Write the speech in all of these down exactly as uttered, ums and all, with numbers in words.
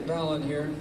ballad here.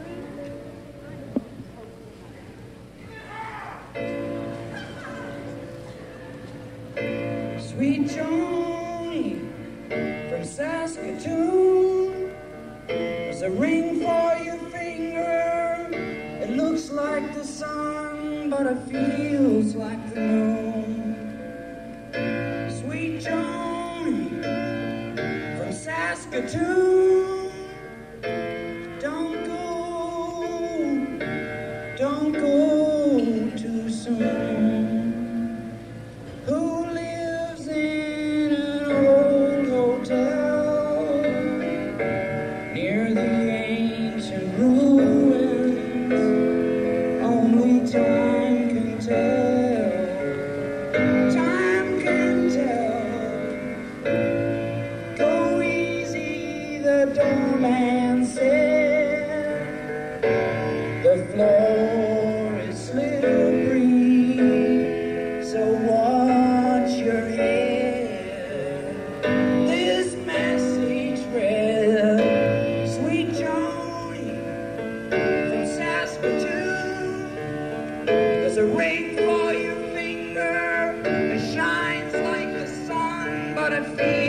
Sweet Johnny from Saskatoon, there's a ring for your finger. It looks like the sun, but it feels like the moon. Sweet Johnny from Saskatoon, don't go, don't go too soon. Who lives in an old hotel near the ancient ruins? Only time can tell, time can tell. Go easy, the doorman said. The floor is slippery, so watch your head. This message read, Sweet Johnny from Saskatoon, there's a ring for your finger. It shines like the sun, but it feels